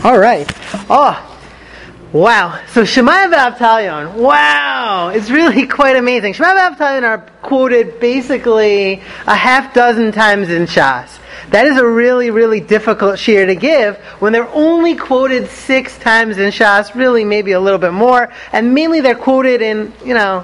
All right. Oh, wow. So Shemaiah v'Avtalion. Wow. It's really quite amazing. Shemaiah v'Avtalion are quoted basically a half dozen times in Shas. That is a really, really difficult shir to give when they're only quoted 6 times in Shas, really maybe a little bit more, and mainly they're quoted in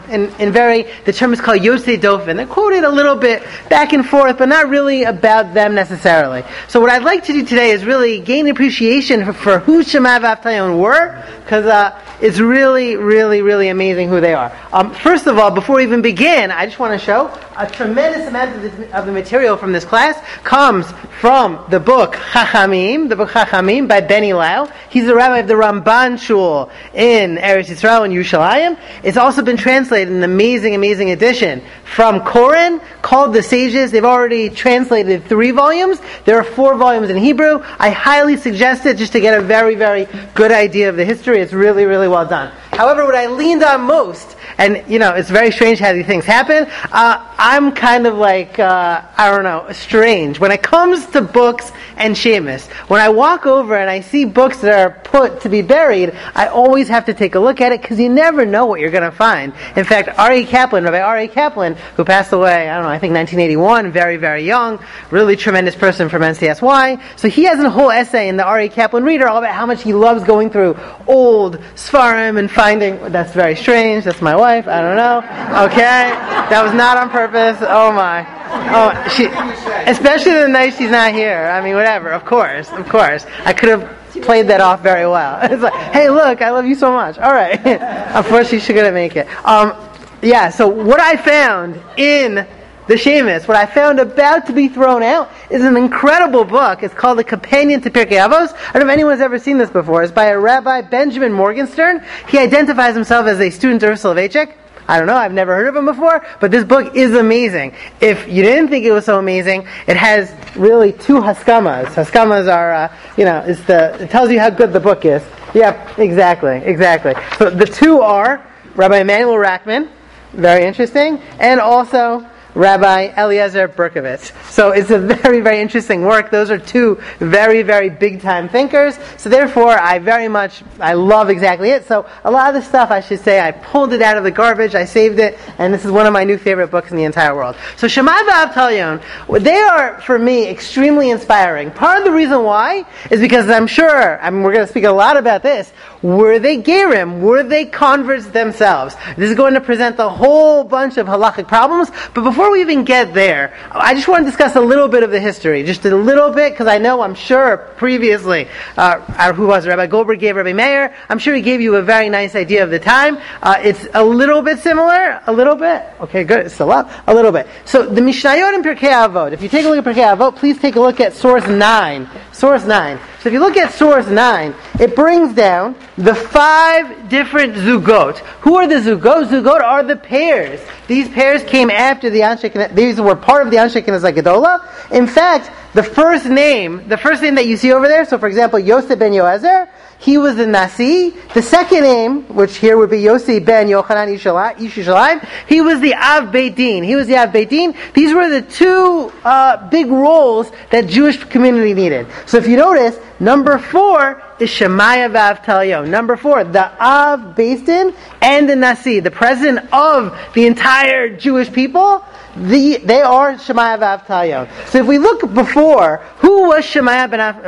the term is called Yosei Dofen. They're quoted a little bit back and forth, but not really about them necessarily. So what I'd like to do today is really gain appreciation for who Shemaiah v'Avtalion were, because it's really, really, really amazing who they are. First of all, before we even begin, I just want to show a tremendous amount of the material from this class comes from the book Chachamim by Benny Lau. He's the rabbi of the Ramban Shul in Eretz Yisrael in Yerushalayim. It's also been translated in an amazing, amazing edition from Koren called The Sages. They've already translated 3 volumes. There are 4 volumes in Hebrew. I highly suggest it just to get a very, very good idea of the history. It's really, really well done. However, what I leaned on most, and it's very strange how these things happen, I'm kind of like, strange. When it comes to books and Shemus, when I walk over and I see books that are put to be buried, I always have to take a look at it because you never know what you're going to find. In fact, Rabbi R.A. Kaplan, who passed away, I think 1981, very, very young, really tremendous person from NCSY. So he has a whole essay in the R.A. Kaplan Reader all about how much he loves going through old Sfarim and finding, that's very strange, that's my wife, I don't know. Okay? That was not on purpose. Oh my. Especially the night she's not here. I mean, whatever, of course. I could have played that off very well. It's like, hey, look, I love you so much. All right. Unfortunately, she couldn't make it. So what I found in the Shemus, what I found about to be thrown out, is an incredible book. It's called The Companion to Pirkei Avos. I don't know if anyone's ever seen this before. It's by a Rabbi Benjamin Morgenstern. He identifies himself as a student of Ursula Vaichek. I don't know, I've never heard of him before, but this book is amazing. If you didn't think it was so amazing, it has really 2 haskamas. Haskamas are, it tells you how good the book is. Yep, exactly. So the 2 are Rabbi Emanuel Rackman, very interesting, and also Rabbi Eliezer Berkovitz. So it's a very, very interesting work. Those are 2 very, very big-time thinkers. So therefore, I love exactly it. So a lot of the stuff, I should say, I pulled it out of the garbage, I saved it, and this is one of my new favorite books in the entire world. So Shemaiah v'Avtalion, they are, for me, extremely inspiring. Part of the reason why is because I'm sure, we're going to speak a lot about this, were they Gerim? Were they converts themselves? This is going to present a whole bunch of halachic problems, but before we even get there, I just want to discuss a little bit of the history, just a little bit, because I'm sure previously, who was Rabbi Goldberg gave Rabbi Meir, I'm sure he gave you a very nice idea of the time. It's a little bit similar, a little bit. Okay, good, it's still up, a little bit. So the Mishnayot in Pirkei Avot, if you take a look at Pirkei Avot, please take a look at source 9. Source 9. So if you look at source 9, it brings down the 5 different zugot. Who are the zugot? Zugot are the pairs. These pairs came after the Anshe Kenezah. These were part of the Anshe Kenezah Gedola. In fact, the first name that you see over there, so for example, Yosef ben Yoezer, he was the Nasi. The second name, which here would be Yossi ben Yochanan Ish Yerushalayim, he was the Av Beit Din. These were the 2 big roles that Jewish community needed. So if you notice, number 4 is Shemaiah v'Avtalion. Number 4, the Av Beit Din and the Nasi, the president of the entire Jewish people. They are Shemaiah v'Avtalion. So if we look before, who was Shemaiah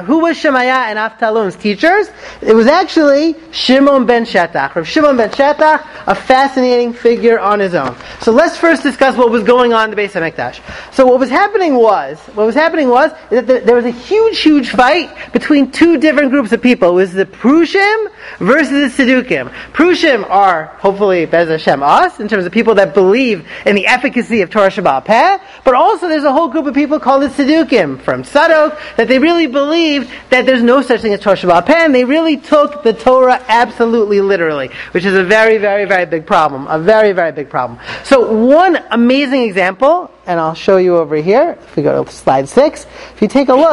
and Avtalion's teachers? It was actually Shimon ben Shetach. Rav Shimon ben Shetach, a fascinating figure on his own. So let's first discuss what was going on in the Beis HaMikdash. So what was happening was that there was a huge fight between 2 different groups of people. It was the Prushim versus the Tzdukim. Prushim are, hopefully, Bez Hashem, us, in terms of people that believe in the efficacy of Torah Shabbat Peh, but also there's a whole group of people called the Tzdukim from Sadok that they really believed that there's no such thing as Torah Shabbat Peh, and they really took the Torah absolutely literally, which is a very, very, very big problem. A very, very big problem. So one amazing example, and I'll show you over here, if we go to slide 6, if you take a look,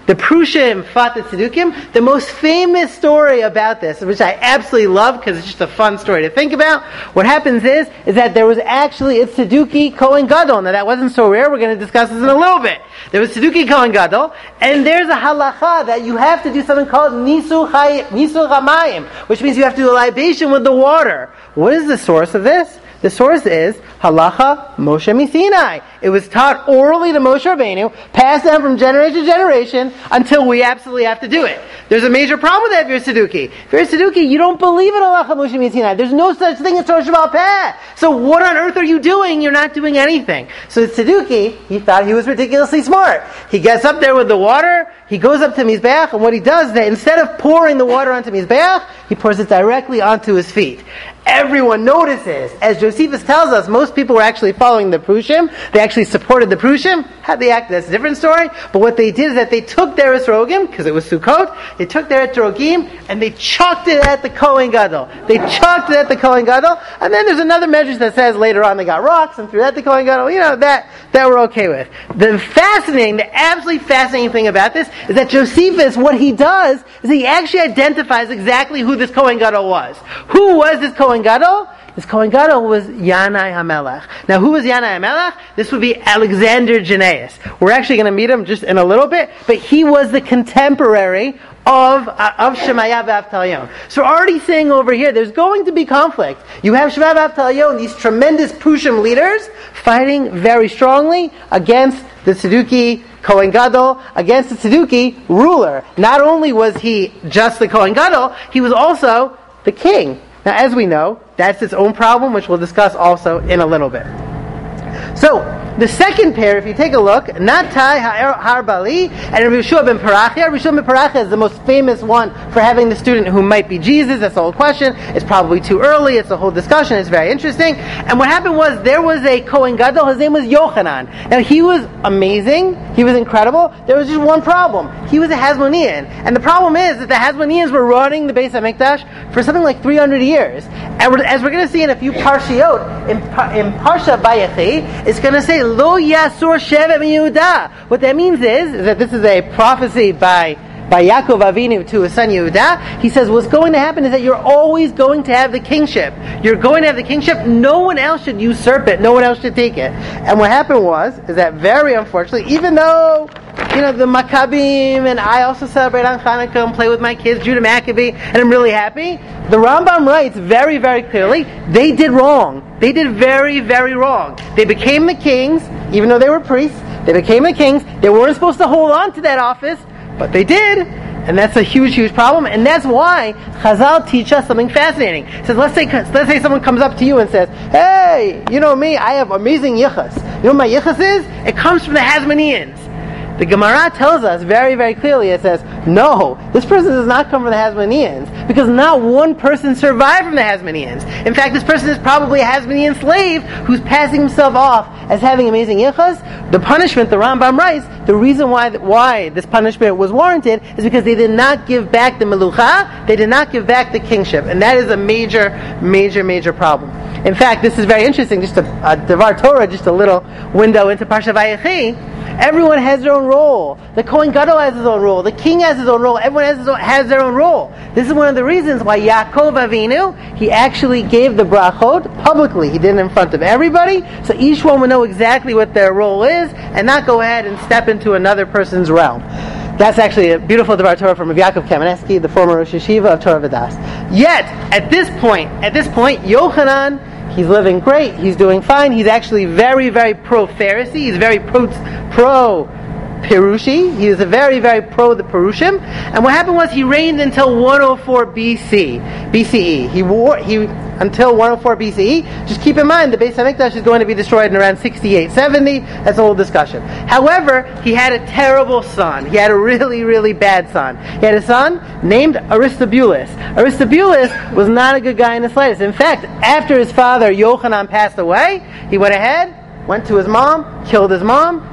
The Prushim fought the Tzedukim. The most famous story about this, which I absolutely love because it's just a fun story to think about, what happens is that there was actually a Tzeduki Kohen Gadol. Now that wasn't so rare, we're going to discuss this in a little bit. There was Tzeduki Kohen Gadol, and there's a halacha that you have to do something called Nisu Chamayim, which means you have to do a libation with the water. What is the source of this? The source is Halacha Moshe Misinai. It was taught orally to Moshe Rabbeinu, passed down from generation to generation, until we absolutely have to do it. There's a major problem with that if you're a Tzeduki. If you're a Tzeduki, you don't believe in Halacha Moshe Misinai. There's no such thing as Torah Sheba'al Peh. So what on earth are you doing? You're not doing anything. So the Tzeduki, he thought he was ridiculously smart. He gets up there with the water, he goes up to Mizbeach, and what he does is that instead of pouring the water onto Mizbeach, he pours it directly onto his feet. Everyone notices. As Josephus tells us, most people were actually following the Prushim. They actually supported the Prushim. How they acted, that's a different story. But what they did is that they took their esrogim, because it was Sukkot, they took their etrogim, and they chucked it at the Kohen Gadol. They chucked it at the Kohen Gadol, and then there's another measure that says later on they got rocks and threw that at the Kohen Gadol. That we're okay with. The absolutely fascinating thing about this is that Josephus, what he does is he actually identifies exactly who this Kohen Gadol was. Who was this Kohen Gadol? This Kohen Gadol was Yanai HaMelech. Now, who was Yanai HaMelech? This would be Alexander Jannaeus. We're actually going to meet him just in a little bit, but he was the contemporary of Shemaiah v'Avtalion. So we're already saying over here, there's going to be conflict. You have Shemaiah v'Avtalion, these tremendous Prushim leaders, fighting very strongly against the Tzeduki Kohen Gadol, against the Tzeduki ruler. Not only was he just the Kohen Gadol, he was also the king. Now, as we know, that's its own problem, which we'll discuss also in a little bit. So, the second pair, if you take a look, Natai Harbali and Rabbi Yeshua ben Parachia. Rabbi Yeshua ben Parachia is the most famous one for having the student who might be Jesus. That's the whole question. It's probably too early. It's a whole discussion. It's very interesting. And what happened was, there was a Kohen Gadol. His name was Yochanan. Now, he was amazing. He was incredible. There was just one problem. He was a Hasmonean. And the problem is that the Hasmoneans were running the Beis HaMikdash for something like 300 years. And as we're going to see in a few Parshiot, in Parsha Vayechi, it's going to say, Lo Yasur Shevet MiYehuda. What that means is that this is a prophecy by Yaakov Avinu to his son Yehuda. He says what's going to happen is that you're always going to have the kingship. You're going to have the kingship. No one else should usurp it. No one else should take it. And what happened is that very unfortunately, even though the Maccabim, and I also celebrate on Hanukkah and play with my kids, Judah Maccabee, and I'm really happy. The Rambam writes very, very clearly, they did wrong. They did very, very wrong. They became the kings, even though they were priests. They became the kings. They weren't supposed to hold on to that office, but they did. And that's a huge, huge problem. And that's why Chazal teach us something fascinating. It says, let's say someone comes up to you and says, hey, you know me, I have amazing yichus. You know what my yichus is? It comes from the Hasmoneans. The Gemara tells us very, very clearly, it says, no, this person does not come from the Hasmoneans, because not one person survived from the Hasmoneans. In fact, this person is probably a Hasmonean slave who's passing himself off as having amazing yichus. The punishment, the Rambam writes, the reason why this punishment was warranted is because they did not give back the melucha, they did not give back the kingship, and that is a major, major, major problem. In fact, this is very interesting, just a Devar Torah, just a little window into Parsha Vayechi. Everyone has their own role. The Kohen Gadol has his own role. The king has his own role. Everyone has their own role. This is one of the reasons why Yaakov Avinu, he actually gave the brachot publicly. He did it in front of everybody, so each one would know exactly what their role is, and not go ahead and step into another person's realm. That's actually a beautiful Devar Torah from Rav Yaakov Kamenetsky, the former Rosh Yeshiva of Torah V'das. Yet, at this point, Yochanan, he's living great. He's doing fine. He's actually very, very pro-Pharisee. He's very pro-Perushi. He was a very, very pro the Perushim. And what happened was he reigned until 104 BCE. Until 104 BCE. Just keep in mind, the Beis HaMikdash is going to be destroyed in around 68, 70. That's a whole discussion. However, he had a terrible son. He had a really, really bad son. He had a son named Aristobulus. Aristobulus was not a good guy in the slightest. In fact, after his father, Yochanan, passed away, he went ahead went to his mom, killed his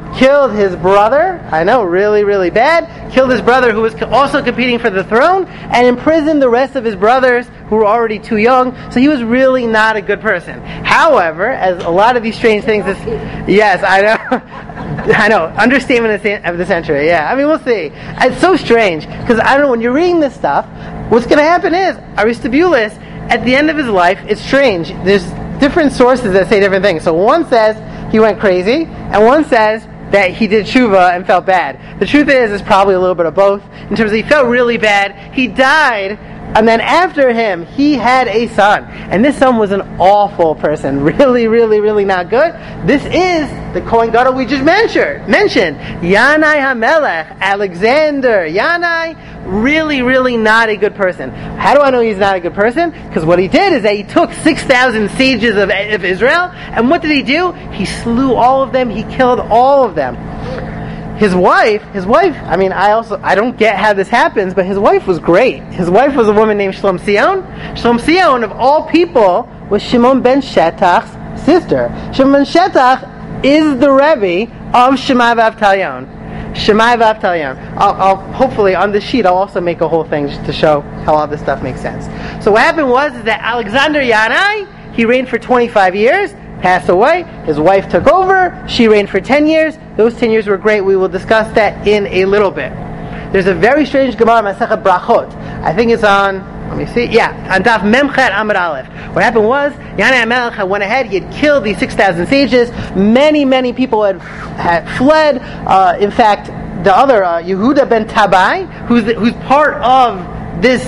brother, I know, really, really bad, killed his brother who was also competing for the throne, and imprisoned the rest of his brothers who were already too young, so he was really not a good person. However, as a lot of these strange things, yes, I know, I know, understatement of the century, yeah, I mean, we'll see. It's so strange, because I don't know, when you're reading this stuff, what's going to happen is, Aristobulus, at the end of his life, it's strange, there's different sources that say different things. So one says he went crazy, and one says that he did tshuva and felt bad. The truth is, it's probably a little bit of both. In terms of he felt really bad, he died, and then after him, he had a son. And this son was an awful person. Really, really, really not good. This is the Kohen Gadol we just mentioned. Yanai HaMelech, Alexander. Yanai, really, really not a good person. How do I know he's not a good person? Because what he did is that he took 6,000 sages of Israel, and what did he do? He slew all of them, he killed all of them. His wife, I mean, I don't get how this happens, but his wife was great. His wife was a woman named Shlomzion. Shlomzion, of all people, was Shimon ben Shetach's sister. Shimon ben Shetach is the Rebbe of Shammai v'Avtalyon. Shammai v'Avtalyon. I'll hopefully, on the sheet, I'll also make a whole thing just to show how all this stuff makes sense. So what happened was that Alexander Yanai, he reigned for 25 years, passed away, his wife took over, she reigned for 10 years, those 10 years were great, we will discuss that in a little bit. There's a very strange Gemara, Masechet Brachot, I think it's on, let me see, on Daf Memchet Amud Aleph. What happened was, Yanai HaMelech went ahead, he had killed these 6,000 sages, many people had fled, in fact, the other, Yehuda ben Tabai, who's part of this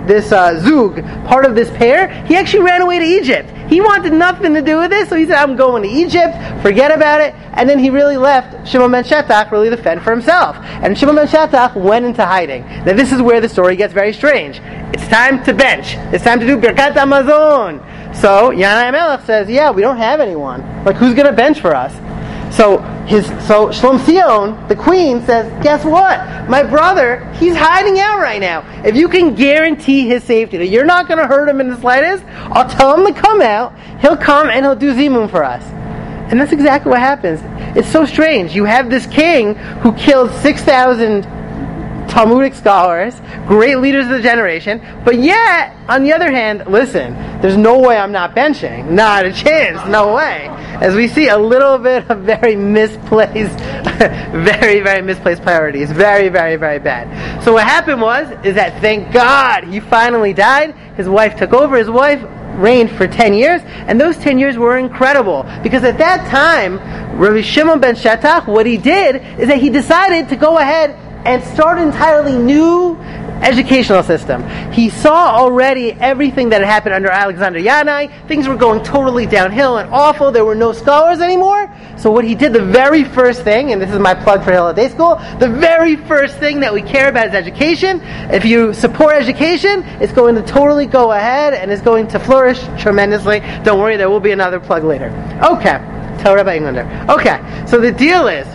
Zug, part of this pair, he actually ran away to Egypt. He wanted nothing to do with this, so he said, I'm going to Egypt, forget about it, and then he really left Shimon ben Shetach really to fend for himself. And Shimon ben Shetach went into hiding. Now this is where the story gets very strange. It's time to bench. It's time to do Birkat Hamazon. So Yanai HaMelech says, we don't have anyone. Like, who's going to bench for us? So Shlomzion, the queen, says, guess what? My brother, he's hiding out right now. If you can guarantee his safety, that you're not going to hurt him in the slightest, I'll tell him to come out. He'll come and he'll do Zimun for us. And that's exactly what happens. It's so strange. You have this king who killed 6,000 Talmudic scholars, great leaders of the generation, but yet, on the other hand, listen, there's no way I'm not benching. Not a chance, no way. As we see, a little bit of very misplaced, very, very misplaced priorities. Very, very, very bad. So what happened is that, thank God, he finally died. His wife took over. His wife reigned for 10 years, and those 10 years were incredible, because at that time, Rabbi Shimon ben Shetach, what he did is that he decided to go ahead and start an entirely new educational system. He saw already everything that had happened under Alexander Yanai. Things were going totally downhill and awful. There were no scholars anymore. So what he did, the very first thing, and this is my plug for Hillel Day School, the very first thing that we care about is education. If you support education, it's going to totally go ahead and it's going to flourish tremendously. Don't worry, there will be another plug later. Okay, tell Rabbi Englander. Okay, so the deal is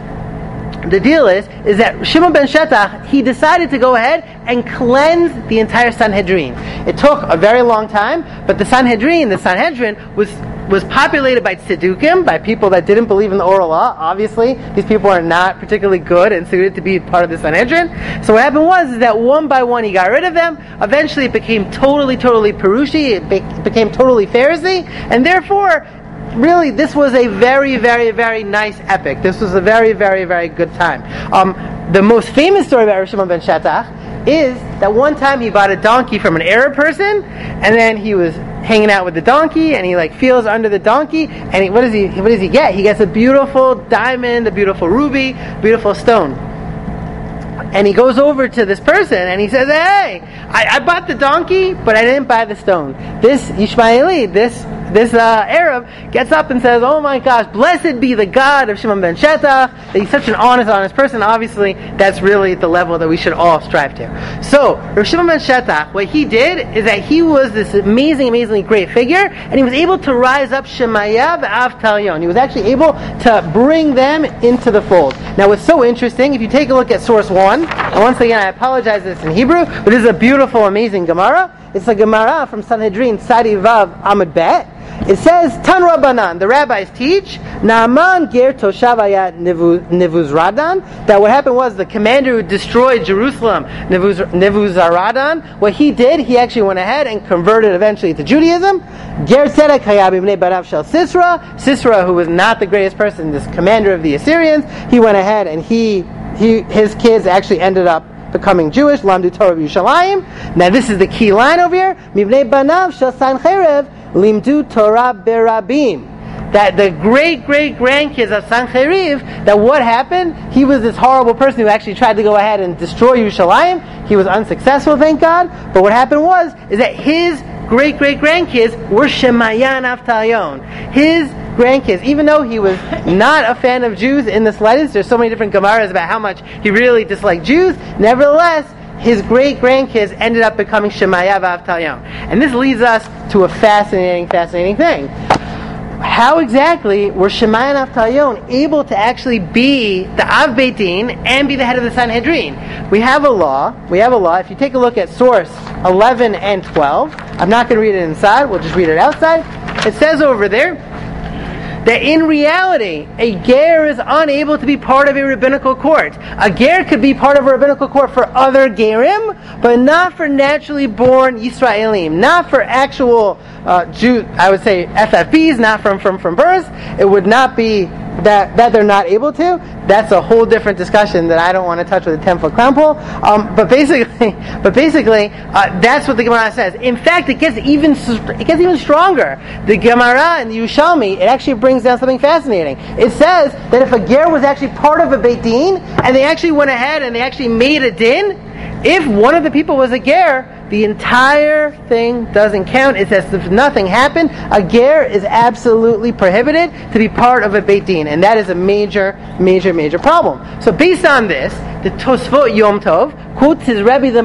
that Shimon ben Shetach, he decided to go ahead and cleanse the entire Sanhedrin. It took a very long time, but the Sanhedrin was populated by tzedukim, by people that didn't believe in the oral law. Obviously, these people are not particularly good and suited to be part of the Sanhedrin. So what happened was that one by one he got rid of them. Eventually it became totally Perushi, it became totally Pharisee, and therefore, really, this was a very, very, very nice epic. This was a very, very, very good time. The most famous story about Rav Shimon ben Shetach is that one time he bought a donkey from an Arab person, and then he was hanging out with the donkey, and he feels under the donkey, and what does he get? He gets a beautiful diamond, a beautiful ruby, beautiful stone. And he goes over to this person and he says, hey, I bought the donkey, but I didn't buy the stone. This Ishmaeli, this Arab gets up and says, oh my gosh, blessed be the God of Shimon ben Shetach, that he's such an honest person. Obviously, that's really the level that we should all strive to. So, Rav Shimon ben Shetach, what he did is that he was this amazingly great figure, and he was able to rise up Shemaya v'Avtalyon. He was actually able to bring them into the fold. Now, what's so interesting, if you take a look at source 1, and once again, I apologize this in Hebrew, but this is a beautiful, amazing Gemara. It's a Gemara from Sanhedrin, Tzadi Vav Amud Bet. It says, Tan Rabbanan, the rabbis teach, Naaman ger toshav hayat Nebuzaradan, that what happened was the commander who destroyed Jerusalem, Nebuzaradan, what he did, he actually went ahead and converted eventually to Judaism. Ger tzedek hayab ibnei banav shel Sisera, who was not the greatest person, this commander of the Assyrians, he went ahead and his kids actually ended up becoming Jewish. Lamdu Torah Yerushalayim. Now this is the key line over here. Mibnei banav shel Sancheiriv limdu Torah berabim. That the great grandkids of Sancheiriv, that what happened? He was this horrible person who actually tried to go ahead and destroy Yerushalayim. He was unsuccessful, thank God. But what happened is that his great grandkids were Shemaya and Avtalion. His grandkids, even though he was not a fan of Jews in the slightest, there's so many different Gemaras about how much he really disliked Jews, nevertheless, his great-grandkids ended up becoming Shemaya v'Avtalion. And this leads us to a fascinating thing. How exactly were Shemaya and Avtalion able to actually be the Av Beit Din and be the head of the Sanhedrin? We have a law. If you take a look at source 11 and 12, I'm not going to read it inside, we'll just read it outside. It says over there that in reality, a ger is unable to be part of a rabbinical court. A ger could be part of a rabbinical court for other gerim, but not for naturally born Yisraelim, not for actual Jew, I would say FFBs, not from birth. It would not be that they're not able to. That's a whole different discussion that I don't want to touch with a 10-foot clown pole. But basically, that's what the Gemara says. In fact, it gets even stronger. The Gemara and the Yerushalmi, it actually brings down something fascinating. It says that if a ger was actually part of a Beit Din, and they actually went ahead and they actually made a din, if one of the people was a ger, the entire thing doesn't count. It's as if nothing happened. A ger is absolutely prohibited to be part of a Beit Din, and that is a major problem. So based on this, the Tosfot Yom Tov quotes his Rebbe the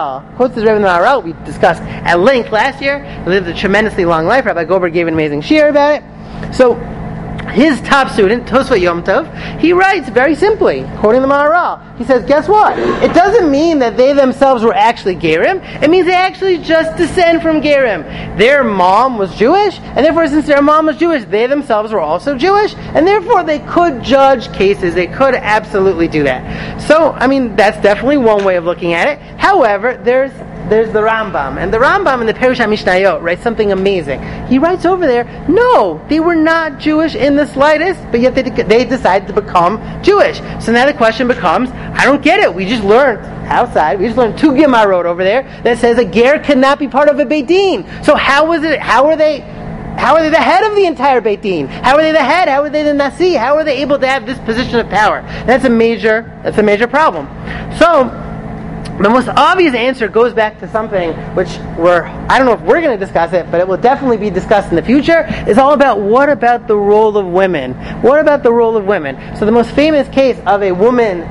Maharal. We discussed at length last year. He lived a tremendously long life. Rabbi Goldberg gave an amazing shiur about it. So his top student, Tosfot Yom Tov, he writes very simply, quoting the Maharal, he says, guess what? It doesn't mean that they themselves were actually Gerim. It means they actually just descend from Gerim. Their mom was Jewish, and therefore since their mom was Jewish, they themselves were also Jewish, and therefore they could judge cases. They could absolutely do that. So, that's definitely one way of looking at it. However, there's the Rambam, and the Rambam in the Perush HaMishnayot writes something amazing. He writes over there, no, they were not Jewish in the slightest, but yet they decided to become Jewish. So now the question becomes, I don't get it. We just learned outside, we just learned 2 Gemarot over there that says a ger cannot be part of a Beit Din. So how are they the head of the entire Beit Din? How are they the head? How are they the Nasi? How are they able to have this position of power? That's a major problem. So the most obvious answer goes back to something which I don't know if we're going to discuss it, but it will definitely be discussed in the future. It's all about what about the role of women? What about the role of women? So the most famous case of a woman,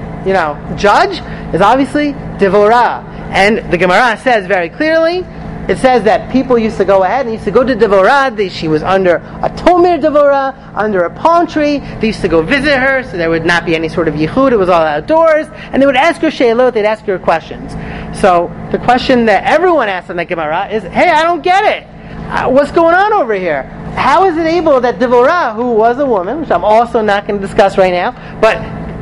judge is obviously Devorah. And the Gemara says very clearly, it says that people used to go ahead and used to go to Devorah. She was under a Tomir Devorah, under a palm tree. They used to go visit her, so there would not be any sort of yichud. It was all outdoors. And they would ask her she'elot, they'd ask her questions. So the question that everyone asks in the Gemara is, hey, I don't get it. What's going on over here? How is it able that Devorah, who was a woman, which I'm also not going to discuss right now, but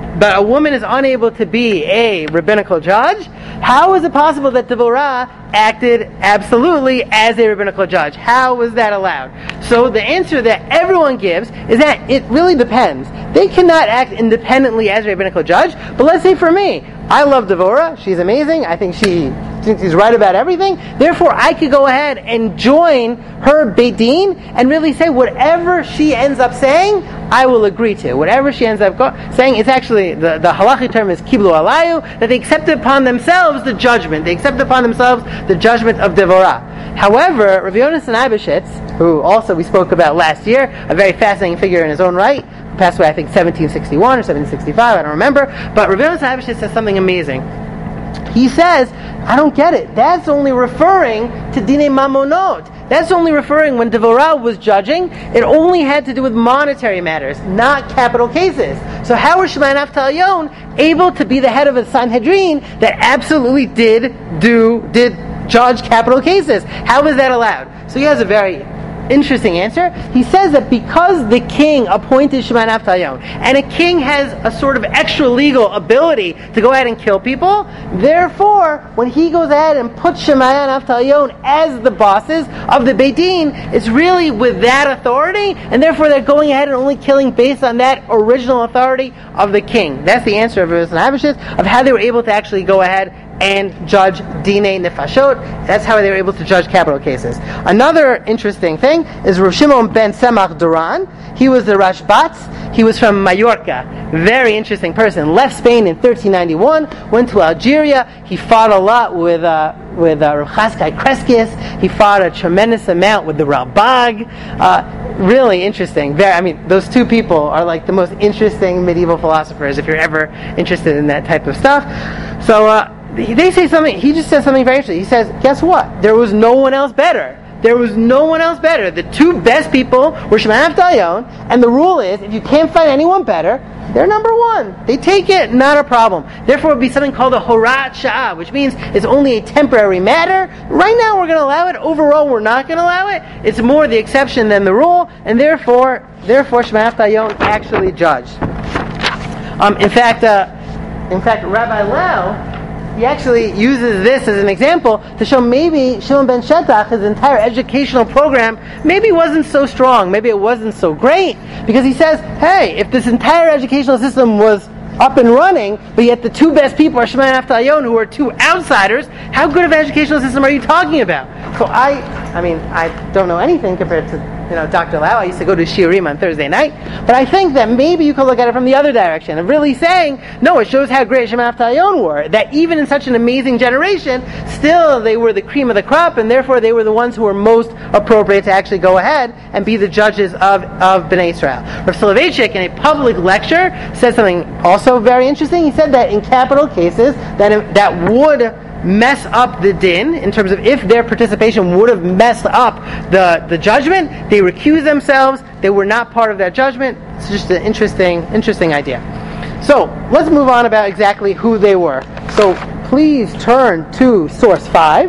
a woman is unable to be a rabbinical judge? How is it possible that Devorah acted absolutely as a rabbinical judge? How was that allowed? So the answer that everyone gives is that it really depends. They cannot act independently as a rabbinical judge, but let's say for me, I love Devorah, she's amazing, I think she's right about everything, therefore I could go ahead and join her Beit Din and really say whatever she ends up saying, I will agree to. Whatever she ends up saying, it's actually, the halachic term is kiblu alayu, that they accepted upon themselves the judgment. They accepted upon themselves the judgment of Devorah. However, Rav Yonasan Eibeshitz, who also we spoke about last year, a very fascinating figure in his own right, passed away I think 1761 or 1765, I don't remember, but Rav Yonasan Eibeshitz says something amazing. He says, I don't get it. That's only referring to Dinei Mamonot. That's only referring when Devorah was judging, it only had to do with monetary matters, not capital cases. So how were Shemaya and Avtalion able to be the head of a Sanhedrin that absolutely did judge capital cases? How was that allowed? So he has a very interesting answer. He says that because the king appointed Shimei and Avtalyon, and a king has a sort of extra legal ability to go ahead and kill people, therefore, when he goes ahead and puts Shimei and Avtalyon as the bosses of the Beit Din, it's really with that authority, and therefore they're going ahead and only killing based on that original authority of the king. That's the answer of Rav Habashis, of how they were able to actually go ahead and judge Dinei Nefashot. That's how they were able to judge capital cases. Another interesting thing is Rav Shimon ben Semach Duran. He was the Rashbatz. He was from Mallorca. Very interesting person. Left Spain in 1391, went to Algeria. He fought a lot with Rav Chaskai Kreskis. He fought a tremendous amount with the Ralbag. Really interesting. Those two people are like the most interesting medieval philosophers if you're ever interested in that type of stuff. So they say something, he just says something very interesting. He says, guess what? There was no one else better. There was no one else better. The two best people were Shimei and Avtalyon, and the rule is, if you can't find anyone better, they're number one. They take it, not a problem. Therefore, it would be something called a Horat Sha'ah, which means it's only a temporary matter. Right now, we're going to allow it. Overall, we're not going to allow it. It's more the exception than the rule, and therefore, Shimei and Avtalyon actually judged. In fact, Rabbi Lau, he actually uses this as an example to show maybe Shimon ben Shetach, his entire educational program, maybe wasn't so strong, maybe it wasn't so great, because he says, hey, if this entire educational system was up and running, but yet the two best people are Shimei and Avtalyon, who are two outsiders, how good of an educational system are you talking about? So I don't know anything compared to Dr. Lau. I used to go to Shiurim on Thursday night, but I think that maybe you could look at it from the other direction and really saying, no, it shows how great Shimei and Avtalyon were, that even in such an amazing generation, still they were the cream of the crop, and therefore they were the ones who were most appropriate to actually go ahead and be the judges of Bnei Israel. Rav Soloveitchik, in a public lecture, said something also very interesting. He said that in capital cases, that would mess up the din, in terms of if their participation would have messed up the judgment, they recused themselves, they were not part of that judgment. It's just an interesting idea. So, let's move on about exactly who they were. So, please turn to source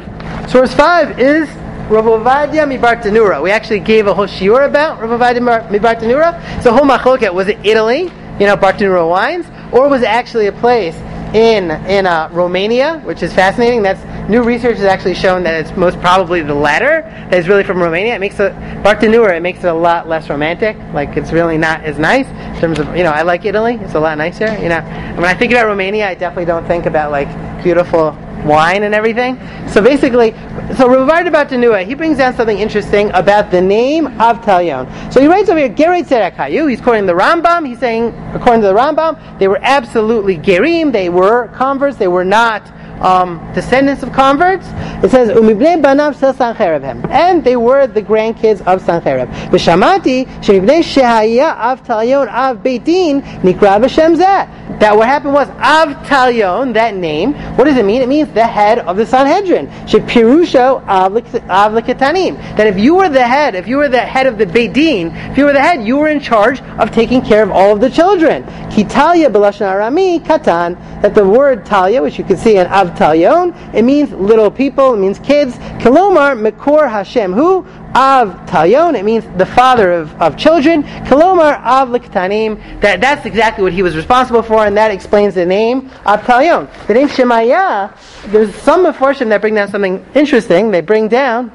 5. Source 5 is Rav Ovadia Mibartanura. We actually gave a whole shiur about Rav Ovadia Mibartanura. So, whole machloket, was it Italy, Bartanura wines, or was it actually a place in Romania, which is fascinating. New research has actually shown that it's most probably the latter, that is really from Romania. It makes Bartanura, it makes it a lot less romantic. Like, it's really not as nice in terms of, I like Italy. It's a lot nicer, And when I think about Romania, I definitely don't think about, beautiful wine and everything. So basically, Rav Ovadia Bartanura, he brings down something interesting about the name Avtalyon. So he writes over here, Gerei Tzedek Hayu. He's quoting the Rambam. He's saying, according to the Rambam, they were absolutely Gerim. They were converts. They were not descendants of converts. It says, Umibnei banav shel Sancherib, and they were the grandkids of Sancherib. V'shamati shemibnei shehaya Avtalyon av Beit Din nikra b'shem zeh. That what happened was Avtalyon, that name, what does it mean? It means the head of the Sanhedrin. Shepirusho av l'ketanim. That if you were the head of the Beit Din, if you were the head, you were in charge of taking care of all of the children. Ki Talia b'lashon Arami katan. That the word Talia, which you can see in Avtalyon, it means little people, it means kids. Kalomar Mekor Hashem Hu Avtalyon, it means the father of children. Kalomar Av l'ketanim. That's exactly what he was responsible for, and that explains the name Avtalyon. The name Shemaya, there's some Meforshim that bring down something interesting. They bring down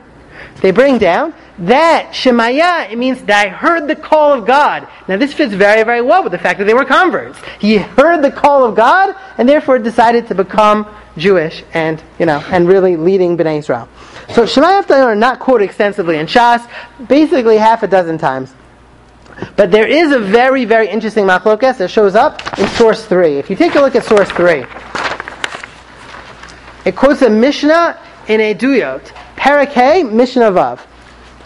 that Shemaya, it means that I heard the call of God. Now this fits very, very well with the fact that they were converts. He heard the call of God, and therefore decided to become Jewish and really leading Bnei Israel. So Shemaya and Avtalyon are not quoted extensively in Shas, basically half a dozen times. But there is a very, very interesting machlokas that shows up in source 3. If you take a look at source 3, it quotes a Mishnah in Eduyot, Perek Hey, Mishnah Vav.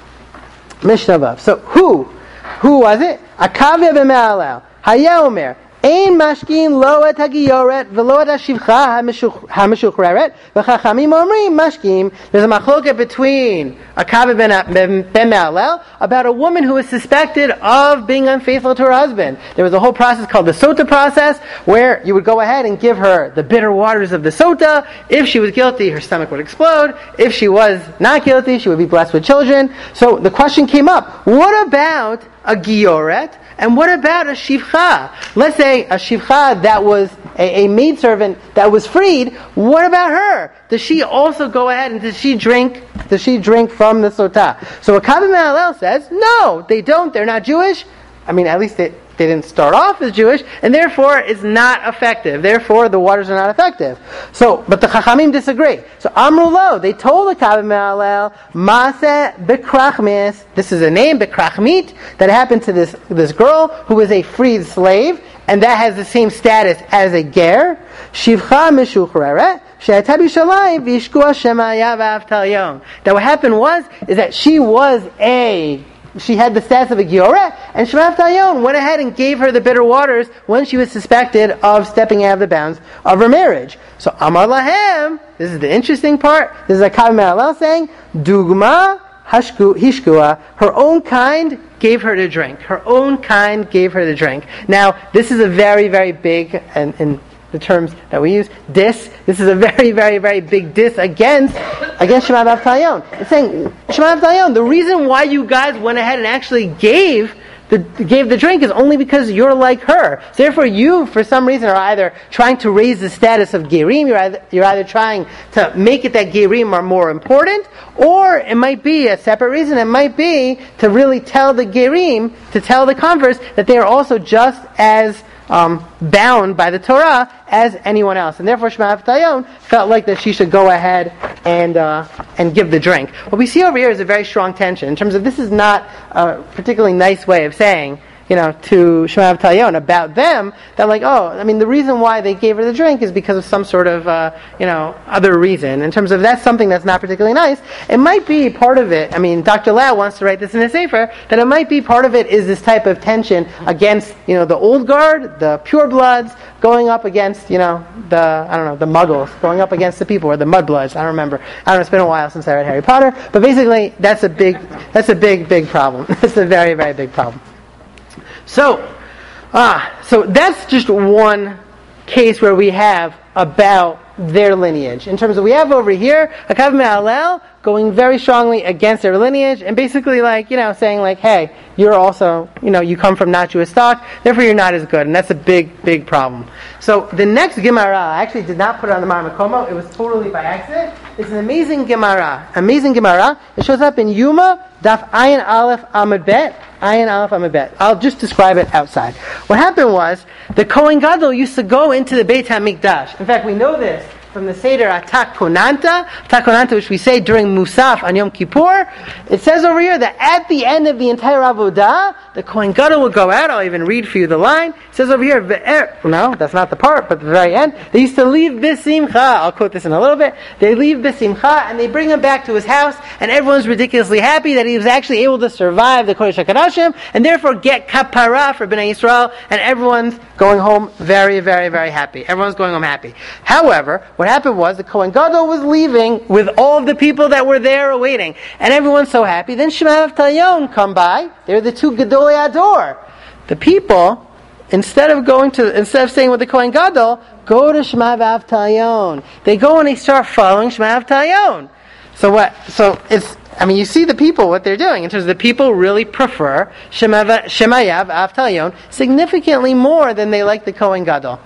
So who was it? Akavya b'me'alel. Haya omer. Ein mashkin lo et hagiyoret velo et hashivcha hameshuchreret v'chachamim omrim mashkim. There's a machloket between Akav ben Me'alel about a woman who is suspected of being unfaithful to her husband. There was a whole process called the sota process, where you would go ahead and give her the bitter waters of the sota. If she was guilty, her stomach would explode. If she was not guilty, she would be blessed with children. So the question came up, what about a gioret? And what about a shivcha? Let's say a shivcha that was a maidservant that was freed. What about her? Does she also go ahead and does she drink from the sota? So Akav ben Me'alel says, no, they don't. They're not Jewish. I mean, at least they didn't start off as Jewish, and therefore it's not effective. Therefore, the waters are not effective. So, but the Chachamim disagree. So, Amrulo, they told the Akav ben Me'alel, Maseh bekrachmis. This is a name, bekrachmit, that happened to this girl who was a freed slave, and that has the same status as a ger. Shivcha mishuchreret. That what happened is that she had the status of a Gioreh, and Shema Avtayon went ahead and gave her the bitter waters when she was suspected of stepping out of the bounds of her marriage. So Amar Lahem, this is the interesting part, this is Akav ben Me'alel saying, Dugma Hishkua, her own kind gave her to drink. Her own kind gave her to drink. Now, this is a very, very big, and in the terms that we use, this is a very, very, very big diss against Shema Avtayon. It's saying, Shema Avtayon, the reason why you guys went ahead and actually gave the drink is only because you're like her. So therefore you, for some reason, are either trying to raise the status of Gerim, you're either trying to make it that Gerim are more important, or it might be a separate reason. It might be to really tell the Gerim, to tell the converts, that they are also just as bound by the Torah as anyone else, and therefore Shema Avtayon felt like that she should go ahead and give the drink. What we see over here is a very strong tension in terms of this is not a particularly nice way of saying, to Shema Avtayon about them, that the reason why they gave her the drink is because of some sort of, other reason. In terms of that's something that's not particularly nice. It might be part of it, Dr. Lau wants to write this in a sefer, that it might be part of it is this type of tension against, the old guard, the purebloods, going up against, the muggles, going up against the people, or the mudbloods, I don't remember. It's been a while since I read Harry Potter, but basically, that's a big problem. It's a very, very big problem. So that's just one case where we have about their lineage. In terms of, we have over here, Akav ben Me'alel going very strongly against their lineage, and basically saying hey, you're also, you come from not Jewish stock, therefore you're not as good, and that's a big, big problem. So the next Gemara, I actually did not put it on the Mar Makomo, it was totally by accident. It's an amazing Gemara. It shows up in Yuma, Daf Ayin Aleph Amud Bet. I'll just describe it outside. What happened was, the Kohen Gadol used to go into the Beit HaMikdash. In fact, we know this from the Seder Atak Konanta, which we say during Musaf on Yom Kippur. It says over here that at the end of the entire Avodah, the Kohen Gadol will go out. I'll even read for you the line. It says over here, no, that's not the part, but the very end. They used to leave B'Simcha. I'll quote this in a little bit. They leave B'Simcha, and they bring him back to his house, and everyone's ridiculously happy that he was actually able to survive the Kodesh HaKadoshim, and therefore get kapara for Bnei Yisrael, and everyone's going home very, very, very happy. Everyone's going home happy. However, what happened was the Kohen Gadol was leaving with all of the people that were there awaiting, and everyone's so happy. Then Shema Avtayon come by. They're the two Gedolei Ador. The people, instead of staying with the Kohen Gadol, go to Shema Avtayon. They go and they start following Shema Avtayon. So what? So it's. You see the people, what they're doing, in terms of the people really prefer Shemayav Avtayon significantly more than they like the Kohen Gadol.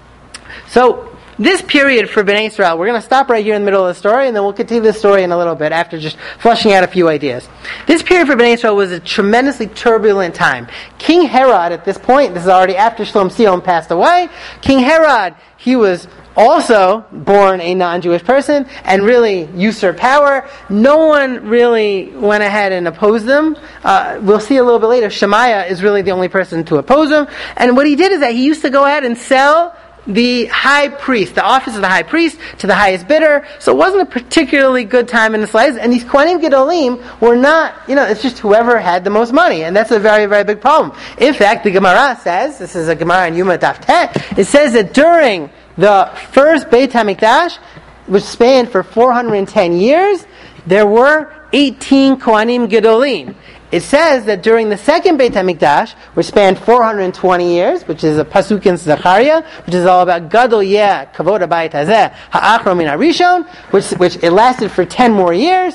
So, this period for Bnei Israel, we're going to stop right here in the middle of the story, and then we'll continue the story in a little bit after just fleshing out a few ideas. This period for Bnei Israel was a tremendously turbulent time. King Herod, at this point, this is already after Shlom Sion passed away, King Herod, he was also born a non-Jewish person and really usurped power. No one really went ahead and opposed them. We'll see a little bit later, Shemaiah is really the only person to oppose him. And what he did is that he used to go ahead and sell the high priest, the office of the high priest, to the highest bidder. So it wasn't a particularly good time in the slides. And these Kohanim Gedolim were not, it's just whoever had the most money. And that's a very, very big problem. In fact, the Gemara says, this is a Gemara in Yuma Daf Tet, it says that during the first Beit HaMikdash, which spanned for 410 years, there were 18 Kohanim Gedolim. It says that during the second Beit HaMikdash, which spanned 420 years, which is a pasuk in Zechariah, which is all about Gadol Yeh Kavod HaBayit Hazeh Ha'achron Min HaRishon, which it lasted for 10 more years.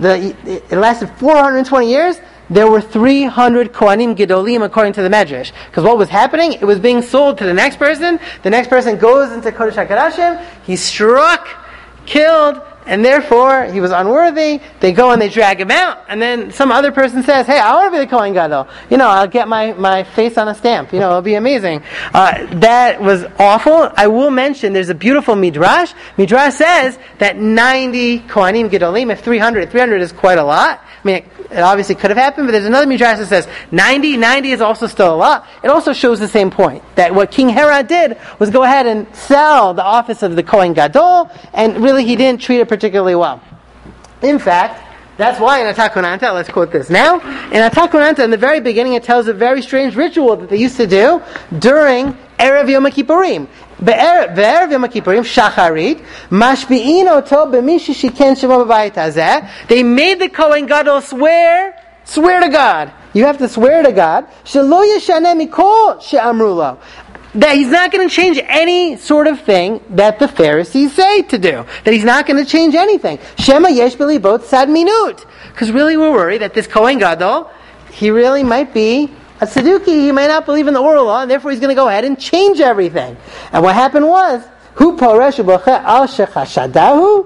It lasted 420 years. There were 300 Kohanim Gedolim according to the Medrash. Because what was happening? It was being sold to the next person. The next person goes into Kodesh HaKodashim. He's struck, killed, and therefore he was unworthy. They go and they drag him out, and then some other person says, "Hey, I want to be the Kohen Gadol. I'll get my face on a stamp. It'll be amazing." That was awful. I will mention there's a beautiful midrash. Midrash says that 90 Kohanim Gedolim, if 300 is quite a lot. I mean, it obviously could have happened, but there's another midrash that says 90 is also still a lot. It also shows the same point, that what King Herod did was go ahead and sell the office of the Kohen Gadol, and really he didn't treat it particularly well. In fact, that's why in Atah Konanta, let's quote this now, in Atah Konanta, in the very beginning, it tells a very strange ritual that they used to do during Erev Yom Kippurim. Be'erev Yom Kippurim, Shacharit, mashbi'in oto b'mishi shiken shemo b'bayit hazeh. They made the Kohen Gadol swear to God. You have to swear to God. Shelo yeshaneh mikol she'amru lo. That he's not going to change any sort of thing that the Pharisees say to do. That he's not going to change anything. Shema yesh b'libot sad minut. Because really we're worried that this Kohen Gadol, he really might be a Saduki. He might not believe in the oral law, and therefore he's going to go ahead and change everything. And what happened was, Hu poresh u'bocheh al shechashaduhu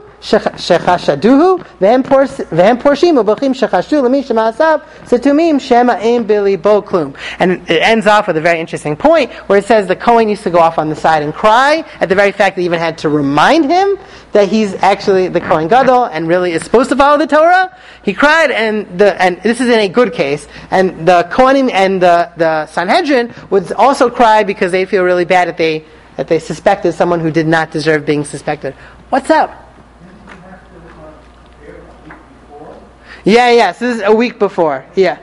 v'hem porshim u'bochim shechashu l'mi shema'asav setumim shema ein bili bo klum. And it ends off with a very interesting point where it says the Kohen used to go off on the side and cry at the very fact that he even had to remind him that he's actually the Kohen Gadol and really is supposed to follow the Torah. He cried, and this is in a good case, and the Kohanim and the Sanhedrin would also cry because they feel really bad that they suspected someone who did not deserve being suspected. What's up? Yeah, so this is a week before. Yeah.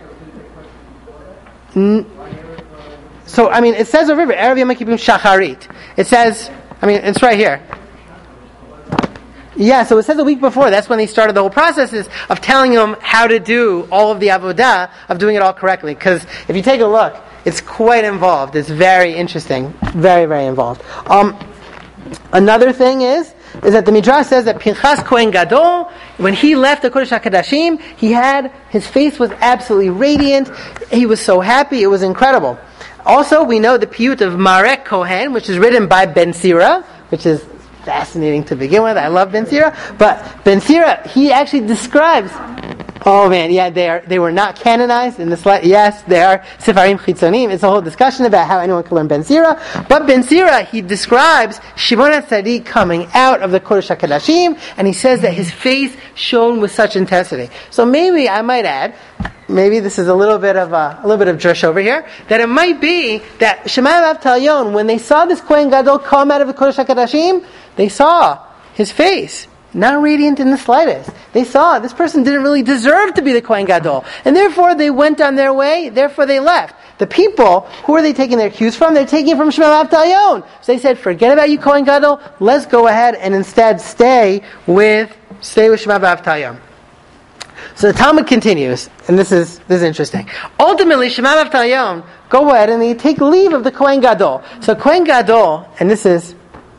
So, it says over here, Erev Yom Kippurim Shacharit. It says, it's right here. Yeah, so it says a week before. That's when they started the whole process of telling them how to do all of the avodah, of doing it all correctly. Because if you take a look, it's quite involved. It's very interesting. Very, very involved. Another thing is that the Midrash says that Pinchas Kohen Gadol, when he left the Kodesh HaKodashim, his face was absolutely radiant. He was so happy. It was incredible. Also, we know the piyut of Marek Kohen, which is written by Ben Sira, which is fascinating to begin with. I love Ben Sira. But Ben Sira, he actually describes... Oh man, yeah, they were not canonized in the slide. Yes, they are Sefarim Chitzonim. It's a whole discussion about how anyone can learn Ben Sira. But Ben Sira, he describes Shimon HaTzadik coming out of the Kodesh HaKodashim, and he says that his face shone with such intensity. So maybe I might add, maybe this is a little bit of drush over here, that it might be that Shema Avtalyon, when they saw this Kohen Gadol come out of the Kodesh HaKodashim, they saw his face not radiant in the slightest. They saw this person didn't really deserve to be the Kohen Gadol. And therefore they went on their way, therefore they left. The people, who are they taking their cues from? They're taking it from Shema Avtalyon. So they said, forget about you Kohen Gadol, let's go ahead and instead stay with Shema Avtalyon. So the Talmud continues, and this is interesting. Ultimately, Shema Avtalyon go ahead and they take leave of the Kohen Gadol. So Kohen Gadol, and this is,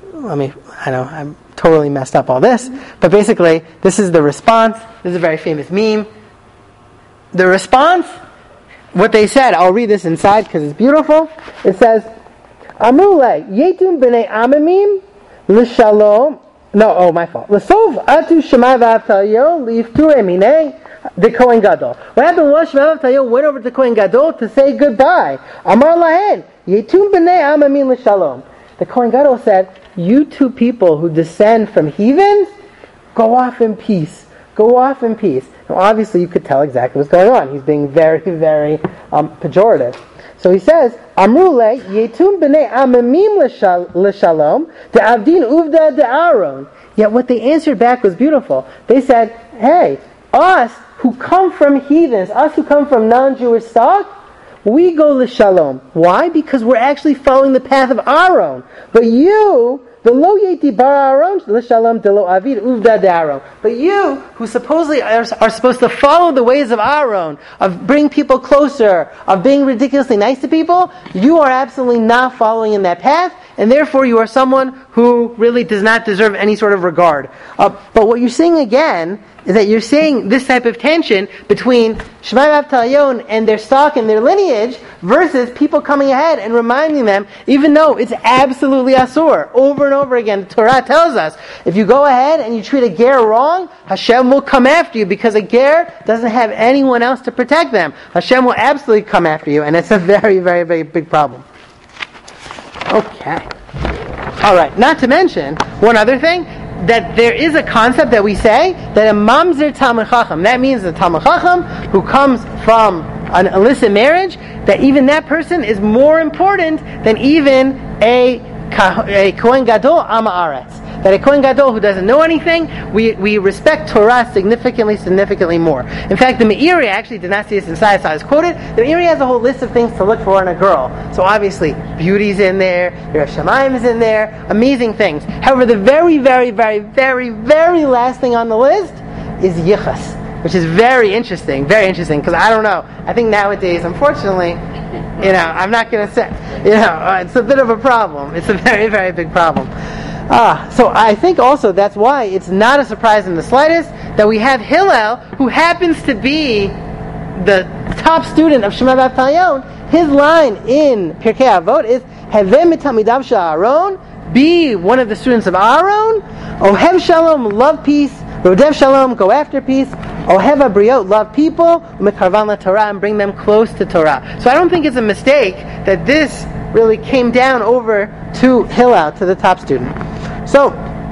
I know, I'm totally messed up all this, but basically, this is the response. This is a very famous meme. The response, what they said, I'll read this inside because it's beautiful. It says, Amrule, Yetum b'nei amamim l'shalom. No, my fault. L'sov atu shema v'avtayo l'iftu eminei the Kohen Gadol. What happened was Shema v'avtayo went over to Kohen Gadol to say goodbye. Amar lahen, Yetum b'nei amamim l'shalom. The Kohen Gadol said, you two people who descend from heathens, go off in peace. Go off in peace. Now obviously you could tell exactly what's going on. He's being very, very pejorative. So he says, Amrule yetum b'nei amamim l'shalom de'avdin uvda de'aron. Yet what they answered back was beautiful. They said, hey, us who come from heathens, us who come from non-Jewish stock, we go l'shalom. Why? Because we're actually following the path of Aaron. But you, the lo yeti bar Aaron l'shalom de lo avid uvda de Aaron. But you, who supposedly are supposed to follow the ways of Aaron, of bringing people closer, of being ridiculously nice to people, you are absolutely not following in that path, and therefore you are someone who really does not deserve any sort of regard. But what you're seeing again is that you're seeing this type of tension between Shema Avtalion and their stock and their lineage versus people coming ahead and reminding them, even though it's absolutely asur. Over and over again, the Torah tells us, if you go ahead and you treat a ger wrong, Hashem will come after you because a ger doesn't have anyone else to protect them. Hashem will absolutely come after you, and it's a very, very, very big problem. Okay. All right. Not to mention, one other thing, that there is a concept that we say that a mamzer Talmid Chacham, that means the Talmid Chacham who comes from an illicit marriage, that even that person is more important than even a Kohen Gadol Am Haaretz. That a Kohen Gadol who doesn't know anything, we respect Torah significantly more. In fact, the Meiri actually did not see this inside, so I was quoted. The Meiri has a whole list of things to look for in a girl. So obviously, beauty's in there, your Shamayim is in there, amazing things. However, the very, very, very, very, very last thing on the list is Yichas, which is very interesting, because I don't know. I think nowadays, unfortunately, I'm not going to say, it's a bit of a problem. It's a very, very big problem. So I think also that's why it's not a surprise in the slightest that we have Hillel, who happens to be the top student of Shema Avtalion. His line in Pirkei Avot is, Heveh mitamidav shel Aaron, be one of the students of Aaron, Ohev Shalom, love peace, Rodev Shalom, go after peace, Ohev Abriot, love people, Mekarvan la Torah, and bring them close to Torah. So I don't think it's a mistake that this really came down over to Hillel, to the top student. So,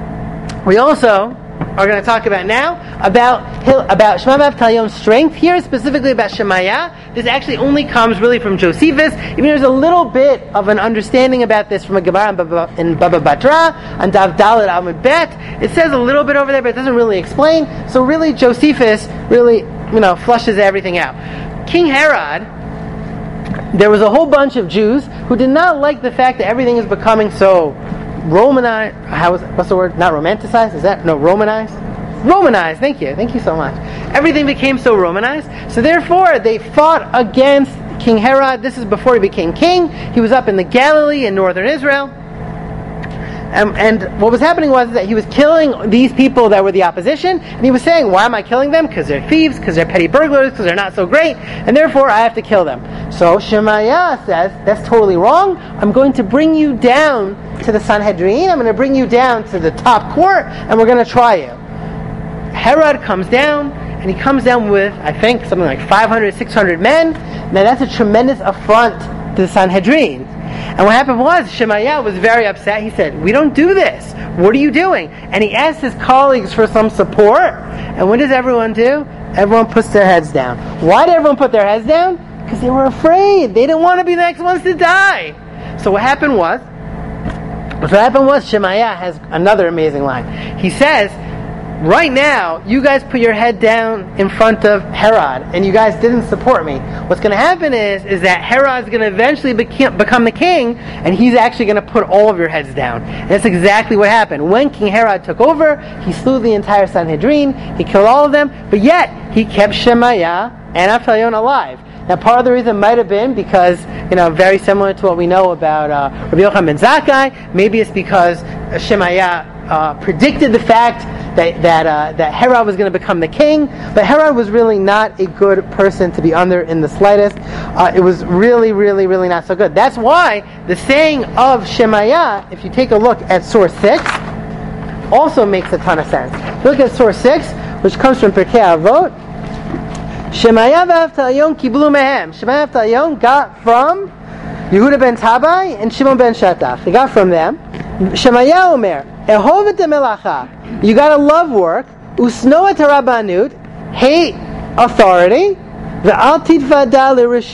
we also are going to talk about now about Shema Avtalion's strength. Here, specifically about Shemaiah, this actually only comes really from Josephus. Even there's a little bit of an understanding about this from a Gemara in Baba Batra, and Dav Dalet Amud Bet. It says a little bit over there, but it doesn't really explain. So really, Josephus really, flushes everything out. King Herod, there was a whole bunch of Jews who did not like the fact that everything is becoming so Romanized. What's the word? Not romanticized? Is that? No, Romanized? Romanized, thank you so much. Everything became so Romanized. So therefore, they fought against King Herod. This is before he became king. He was up in the Galilee in northern Israel. And what was happening was that he was killing these people that were the opposition, and he was saying, why am I killing them? Because they're thieves, because they're petty burglars, because they're not so great, and therefore I have to kill them. So Shemaiah says, that's totally wrong. I'm going to bring you down to the Sanhedrin, I'm going to bring you down to the top court, and we're going to try you. Herod comes down, and he comes down with, I think, something like 500, 600 men. Now that's a tremendous affront to the Sanhedrin. And what happened was, Shemaiah was very upset. He said, we don't do this. What are you doing? And he asked his colleagues for some support. And what does everyone do? Everyone puts their heads down. Why did everyone put their heads down? Because they were afraid. They didn't want to be the next ones to die. So what happened was, Shemaiah has another amazing line. He says, right now, you guys put your head down in front of Herod, and you guys didn't support me. What's going to happen is that Herod's going to eventually become the king, and he's actually going to put all of your heads down. And that's exactly what happened. When King Herod took over, he slew the entire Sanhedrin, he killed all of them, but yet, he kept Shemaiah and Avtalion alive. Now, part of the reason might have been because, very similar to what we know about Rabbi Yochanan ben Zakkai, maybe it's because Shemaiah predicted the fact that Herod was going to become the king, but Herod was really not a good person to be under in the slightest. It was really, really, really not so good. That's why the saying of Shemaiah, if you take a look at source 6, also makes a ton of sense. If you look at source 6, which comes from Pirkei Avot, Shemaiah v'Avtalion kiblu mehem. Shemaiah and Avtalion got from Yehuda ben Tabai and Shimon ben Shetach. They got from them. Shemaiah Omer, Ehov et melacha. You gotta love work. Usno et rabbanut, hate authority. Ve'al tidvada l'reshut,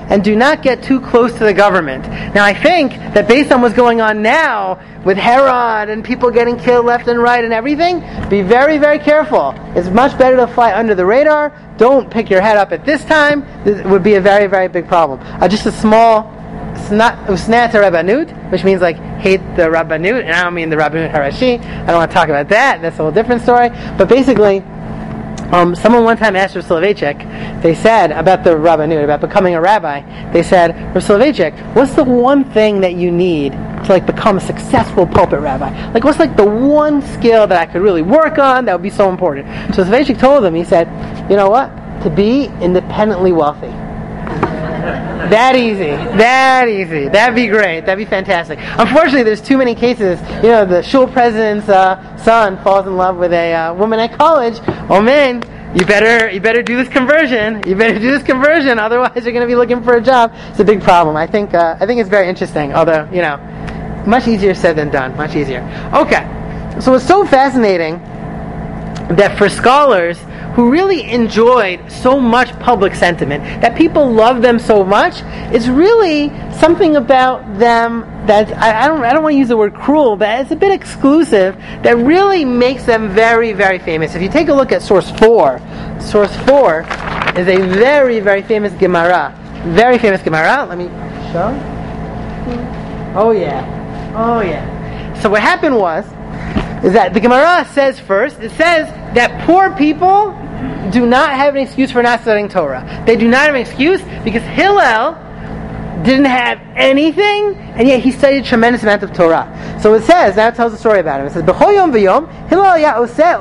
and do not get too close to the government. Now I think that based on what's going on now with Herod and people getting killed left and right and everything, be very, very careful. It's much better to fly under the radar. Don't pick your head up at this time. This would be a very, very big problem. Just a small Usnat Rabbanut, which means like hate the Rabbanut, and I don't mean the Rabbanut Harashi. I don't want to talk about that. That's a whole different story. But basically, someone one time asked Rav Soloveitchik, they said about the Rabbanut, about becoming a rabbi, they said, Rav Soloveitchik, what's the one thing that you need to like become a successful pulpit rabbi? Like what's like the one skill that I could really work on that would be so important? So Soloveitchik told him, he said, you know what? To be independently wealthy. That easy. That'd be great. That'd be fantastic. Unfortunately, there's too many cases. You know, the shul president's son falls in love with a woman at college. Oh man, you better do this conversion. You better do this conversion. Otherwise, you're going to be looking for a job. It's a big problem. I think it's very interesting. Although, you know, much easier said than done. Much easier. Okay, so it's so fascinating that for scholars who really enjoyed so much public sentiment, that people love them so much, it's really something about them that I don't want to use the word cruel, but it's a bit exclusive that really makes them very, very famous. If you take a look at source 4 is a very, very famous Gemara. Very famous Gemara. Let me show. Oh yeah. So what happened is that the Gemara says first, it says that poor people do not have an excuse for not studying Torah. They do not have an excuse because Hillel didn't have anything, and yet he studied a tremendous amount of Torah. So it says, now it tells a story about him. It says, B'chol yom v'yom, Hillel ya'oseh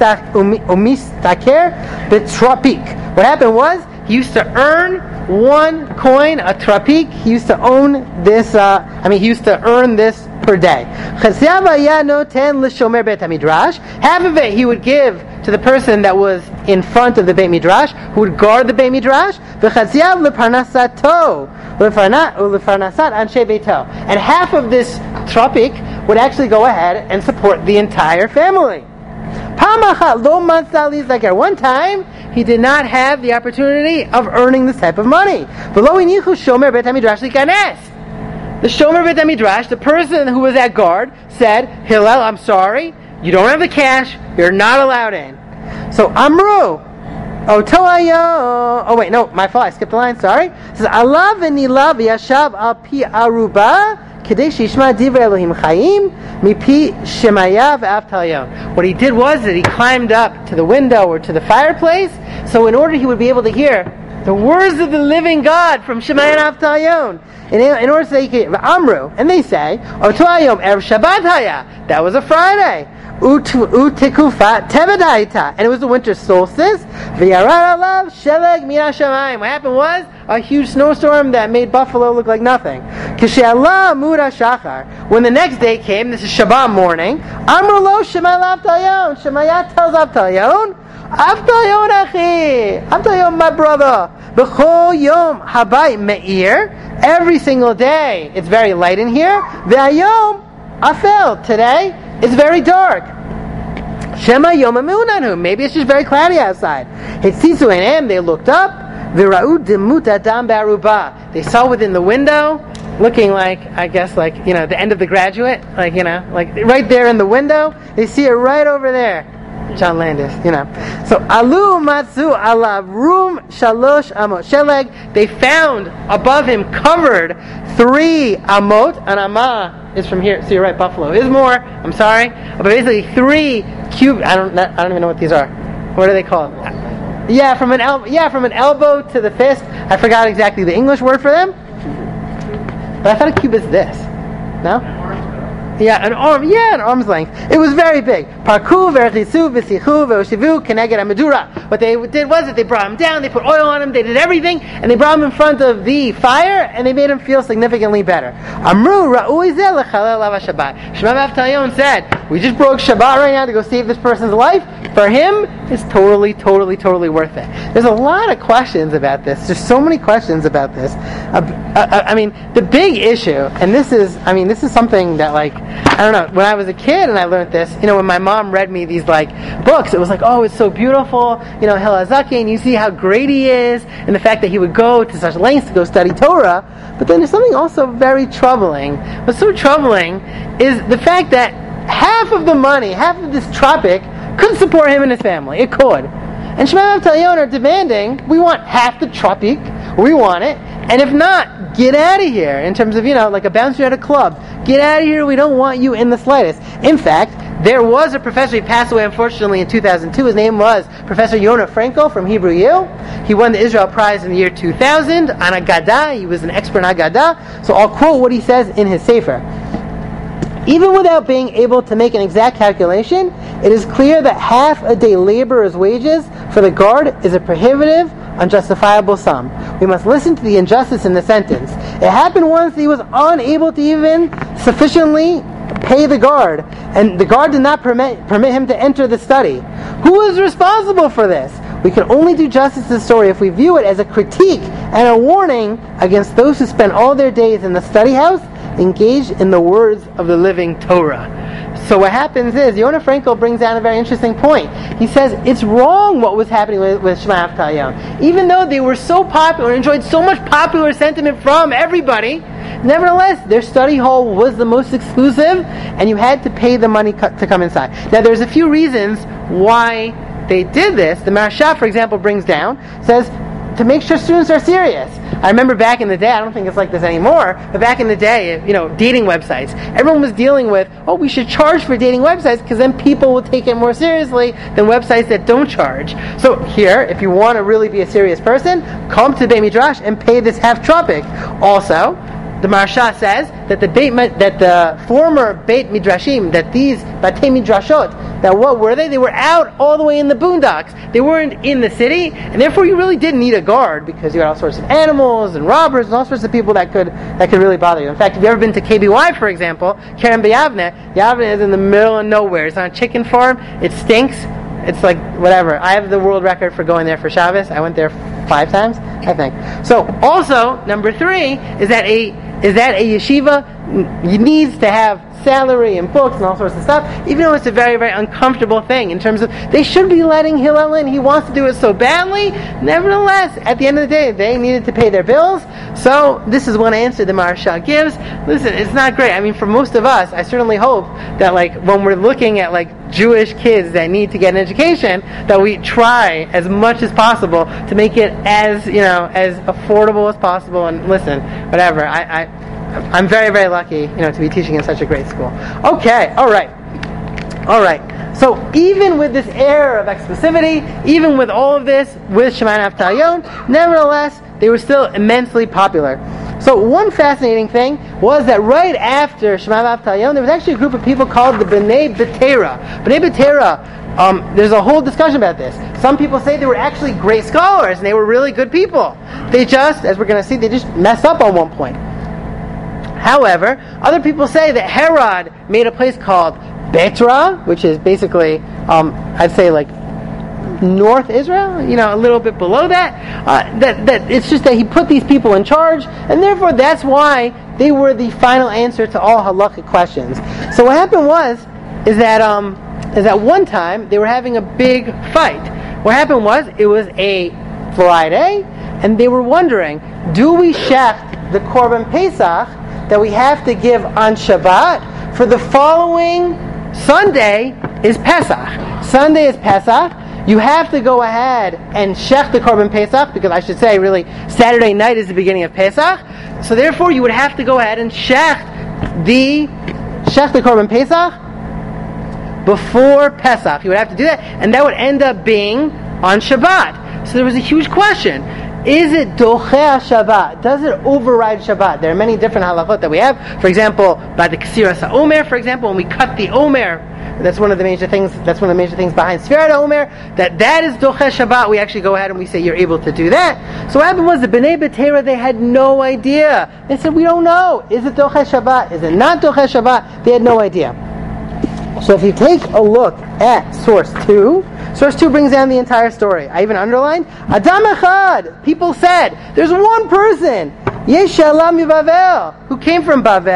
umistaker b'trapik. What happened was, he used to earn one coin, a trapik. He used to own this, he used to earn this per day. Half of it he would give to the person that was in front of the Beit Midrash, who would guard the Beit Midrash. And half of this trapik would actually go ahead and support the entire family. One time, he did not have the opportunity of earning this type of money. The Shomer Beit HaMidrash, the person who was at guard, said, Hillel, I'm sorry, you don't have the cash, you're not allowed in. So Amru, oh wait, no, my fault, I skipped the line, sorry. It says, Allah v'nilav yashab al pi aruba kedei shishma divrei Elohim chayim mipi shemaya v'av talyon. What he did was that he climbed up to the window or to the fireplace, so in order he would be able to hear the words of the living God from Shemaya and Av Talyon. In order so they could Amru, and they say, Oto Hayom Erev Shabbat Haya. That was a Friday. Utekufa Tevadaita, and it was the winter solstice. V'yarad alav sheleg min hashamayim. What happened was a huge snowstorm that made Buffalo look like nothing. Kishe'Allah Mura Shachar. When the next day came, this is Shabbat morning. Amru lo Shemaya Av Talyon. Shemaya tells Av Talyon, Av Talyon achi, Av Talyon my brother. B'chol yom habayit me'ir. Every single day, it's very light in here. V'ayom afel. Today, it's very dark. Shema yom ha'me'unanu. Maybe it's just very cloudy outside. Hitzisu einam. They looked up. V'ra'u demut adam ba'aruba. They saw within the window, looking like, I guess, like, you know, the end of The Graduate, like, you know, like right there in the window. They see it right over there. John Landis, you know. So, Alu Matzu Alav Rum Shalosh Amot Sheleg. They found above him covered 3 amot. An amah is from here. So you're right, Buffalo is more. I'm sorry, but basically 3 cube. I don't even know what these are. What are they called? Yeah, from an elbow to the fist. I forgot exactly the English word for them. But I thought a cube is this. No. Yeah, an arm's length. It was very big. Parku v'erchisu v'sichu v'oshivu keneged hamedura. What they did was that they brought him down, they put oil on him, they did everything, and they brought him in front of the fire, and they made him feel significantly better. Amru ra'ui zeh lechalel av Shabbat. Shema Av Talyon said, we just broke Shabbat right now to go save this person's life. For him, it's totally, totally, totally worth it. There's a lot of questions about this. There's so many questions about this. I mean, the big issue, and this is something that, like, I don't know, when I was a kid and I learned this, when my mom read me these books, it was oh, it's so beautiful, Hillel Zaken, and you see how great he is, and the fact that he would go to such lengths to go study Torah. But then there's something also very troubling. What's so troubling is the fact that half of the money, half of this tropic, couldn't support him and his family. It could. And Shema Avtalion are demanding, we want half the tropic, we want it, and if not, get out of here, in terms of, like a bouncer at a club. Get out of here, we don't want you in the slightest. In fact, there was a professor, he passed away unfortunately in 2002, his name was Professor Yonah Frankel from Hebrew U. He won the Israel Prize in the year 2000 on Agadah, he was an expert on Agadah, so I'll quote what he says in his Sefer. Even without being able to make an exact calculation, it is clear that half a day laborer's wages for the guard is a prohibitive, unjustifiable sum. We must listen to the injustice in the sentence. It happened once that he was unable to even sufficiently pay the guard, and the guard did not permit him to enter the study. Who is responsible for this? We can only do justice to the story if we view it as a critique and a warning against those who spend all their days in the study house engaged in the words of the living Torah. So what happens is, Yonah Frankel brings down a very interesting point. He says it's wrong what was happening with Shema Avtalion. Even though they were so popular, enjoyed so much popular sentiment from everybody, nevertheless, their study hall was the most exclusive, and you had to pay the money to come inside. Now, there's a few reasons why they did this. The Maharsha, for example, brings down, says, to make sure students are serious. I remember back in the day, I don't think it's like this anymore, but back in the day, dating websites, everyone was dealing with, we should charge for dating websites because then people will take it more seriously than websites that don't charge. So here, if you want to really be a serious person, come to Beit Midrash and pay this half tropic. Also, the Maharsha says that the former Beit Midrashim, that these Batei Midrashot, that what were they? They were out all the way in the boondocks. They weren't in the city, and therefore you really didn't need a guard because you had all sorts of animals and robbers and all sorts of people that could really bother you. In fact, if you've ever been to KBY, for example, Kerem B'Yavne, Yavne is in the middle of nowhere. It's on a chicken farm. It stinks. It's like whatever. I have the world record for going there for Shabbos. I went there 5 times, I think. So also, number 3 is that a yeshiva needs to have salary and books and all sorts of stuff, even though it's a very, very uncomfortable thing in terms of they should be letting Hillel in. He wants to do it so badly. Nevertheless, at the end of the day, they needed to pay their bills. So this is one answer the Maharsha gives. Listen, it's not great. I mean, for most of us, I certainly hope that when we're looking at Jewish kids that need to get an education, that we try as much as possible to make it as affordable as possible. And listen, whatever, I'm very, very lucky, to be teaching in such a great school. Okay, all right. So even with this air of exclusivity, even with all of this, with Shema Avtalion, nevertheless, they were still immensely popular. So one fascinating thing was that right after Shema Avtalion, there was actually a group of people called the B'nai B'Tera. B'nai B'Tera, there's a whole discussion about this. Some people say they were actually great scholars and they were really good people. They just, as we're going to see, they just messed up on one point. However, other people say that Herod made a place called Betra, which is basically, I'd say North Israel, a little bit below that. That it's just that he put these people in charge, and therefore that's why they were the final answer to all halakhic questions. So what happened is that one time they were having a big fight. What happened was it was a Friday, and they were wondering, do we shecht the Korban Pesach that we have to give on Shabbat? For the following Sunday is Pesach. Sunday is Pesach. You have to go ahead and shecht the Korban Pesach, because I should say really Saturday night is the beginning of Pesach. So therefore you would have to go ahead and shecht the Korban Pesach before Pesach. You would have to do that, and that would end up being on Shabbat. So there was a huge question. Is it docheh Shabbat? Does it override Shabbat? There are many different halachot that we have. For example, by the Ksiras HaOmer, for example, when we cut the Omer, that's one of the major things behind Sfirat HaOmer, that is docheh Shabbat. We actually go ahead and we say you're able to do that. So what happened was the B'nai B'Tera, they had no idea. They said, we don't know. Is it docheh Shabbat? Is it not docheh Shabbat? They had no idea. So if you take a look at source 2 brings down the entire story. I even underlined, Adam Echad, people said, there's one person, Yesh Shalom Bavel, who came from Bavel,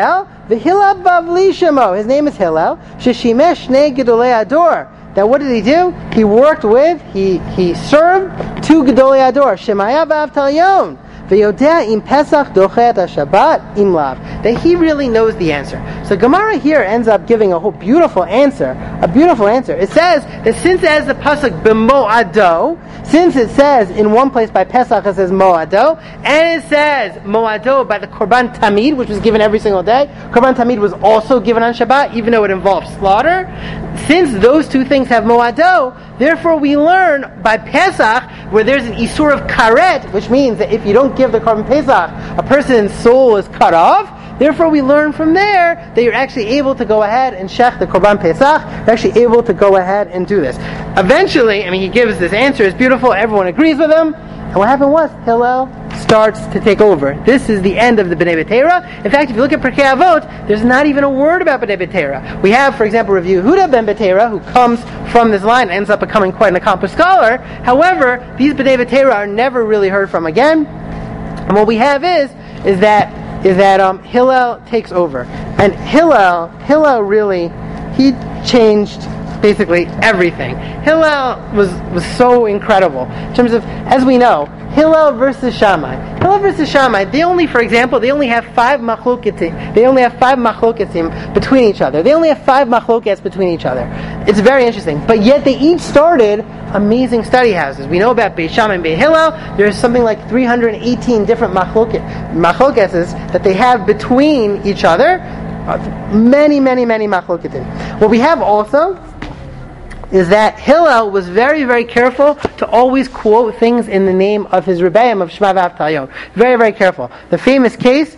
v'Hillel bavli shemo. His name is Hillel. Sheshimesh shnei gedolei ador. That what did he do? He worked with, he served two gedolei ador, Shemaya v'Avtalyon. V'yodea im Pesach dochet HaShabbat im lav. That he really knows the answer. So Gemara here ends up giving a whole beautiful answer. A beautiful answer. It says that since it has the pasuk b'mo'ado, since it says in one place by Pesach it says mo'ado, and it says mo'ado by the Korban Tamid, which was given every single day. Korban Tamid was also given on Shabbat, even though it involves slaughter. Since those two things have mo'ado, therefore we learn by Pesach, where there's an isur of karet, which means that if you don't give the Korban Pesach, a person's soul is cut off. Therefore, we learn from there that you're actually able to go ahead and shech the Korban Pesach. You're actually able to go ahead and do this. Eventually, he gives this answer. It's beautiful. Everyone agrees with him. And what happened was, Hillel starts to take over. This is the end of the Bnei B'Teira. In fact, if you look at Pirkei Avot, there's not even a word about Bnei B'Teira. We have, for example, Rav Yehuda ben B'Teira, who comes from this line and ends up becoming quite an accomplished scholar. However, these Bnei B'Teira are never really heard from again. And what we have is that Hillel takes over. And Hillel really, he changed basically everything. Hillel was so incredible. In terms of, as we know, Hillel versus Shammai. Hillel versus Shammai, they only have 5 machloketim. They only have 5 machloketim between each other. They only have 5 machlokets between each other. It's very interesting. But yet they each started amazing study houses. We know about Beit Shammai and Beit Hillel. There's something like 318 different machlokeses that they have between each other. Many machloketim. What we have also is that Hillel was very, very careful to always quote things in the name of his Rebbeim of Shema v'Avtalyon. Very, very careful. The famous case,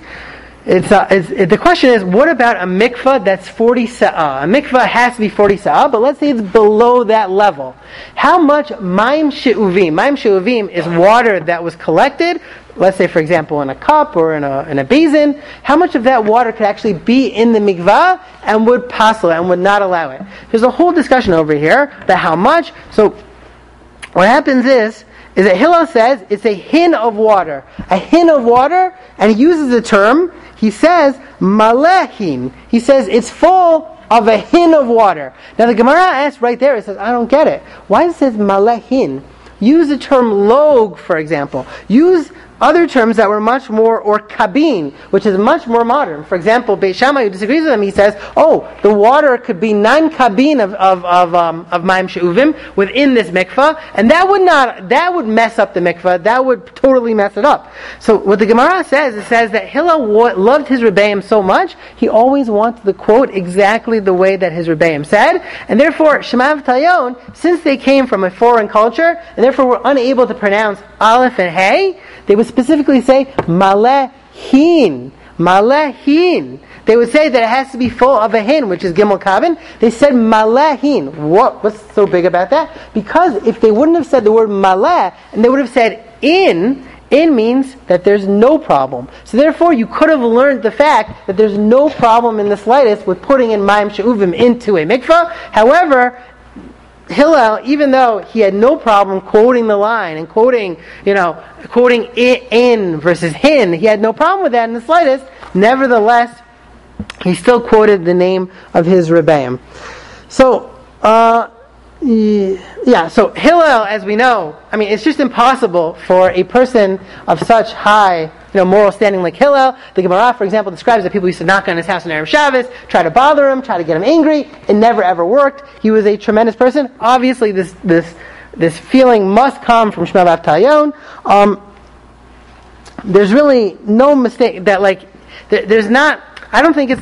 the question is, what about a mikvah that's 40 sa'ah? A mikvah has to be 40 sa'ah, but let's say it's below that level. How much maim she'uvim? Maim she'uvim is water that was collected, let's say, for example, in a cup or in a basin. How much of that water could actually be in the mikvah and would passel and would not allow it? There's a whole discussion over here about how much. So what happens is that Hillel says it's a hin of water. A hin of water, and he uses the term, he says, malehin. He says it's full of a hin of water. Now the Gemara asks right there, it says, I don't get it. Why does it say malehin? Use the term log, for example. Use other terms that were much more, or kabin, which is much more modern. For example, Beit Shammai, who disagrees with him, he says, the water could be 9 kabin of maim she'uvim within this mikvah, and that would mess up the mikvah. That would totally mess it up. So what the Gemara says, it says that Hillel loved his Rebbeim so much, he always wanted to quote exactly the way that his Rebbeim said, and therefore, Shema v'Avtalyon, since they came from a foreign culture, and therefore were unable to pronounce Aleph and Hey, they would specifically say malehin. Malehin. They would say that it has to be full of a hin, which is gimel kavin. They said malehin. What's so big about that? Because if they wouldn't have said the word maleh, and they would have said in means that there's no problem. So therefore, you could have learned the fact that there's no problem in the slightest with putting in maim she'uvim into a mikvah. However, Hillel, even though he had no problem quoting the line and quoting in versus hin, he had no problem with that in the slightest. Nevertheless, he still quoted the name of his Rebbeim. So, so Hillel, as we know, it's just impossible for a person of such high moral standing like Hillel. The Gemara, for example, describes that people used to knock on his house on Erev Shabbos, try to bother him, try to get him angry. It never ever worked. He was a tremendous person. Obviously, this feeling must come from Shema v'Avtalyon. There's really no mistake that there's not. I don't think it's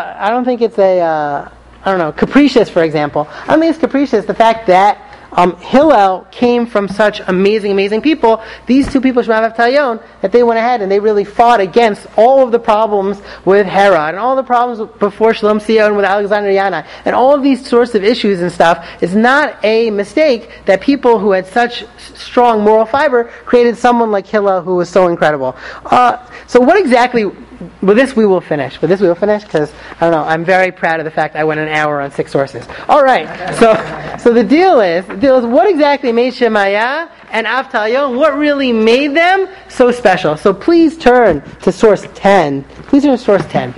capricious, for example. I don't think it's capricious the fact that Hillel came from such amazing people. These two people, Shema v'Avtalyon, that they went ahead and they really fought against all of the problems with Herod and all the problems before Shalom Sion with Alexander Yana and all of these sorts of issues and stuff. It's not a mistake that people who had such strong moral fiber created someone like Hillel who was so incredible. So what exactly... With this we will finish, because, I'm very proud of the fact I went an hour on 6 sources. Alright, so the deal is, what exactly made Shemaiah and Avtalyon, what really made them so special? So please turn to source 10.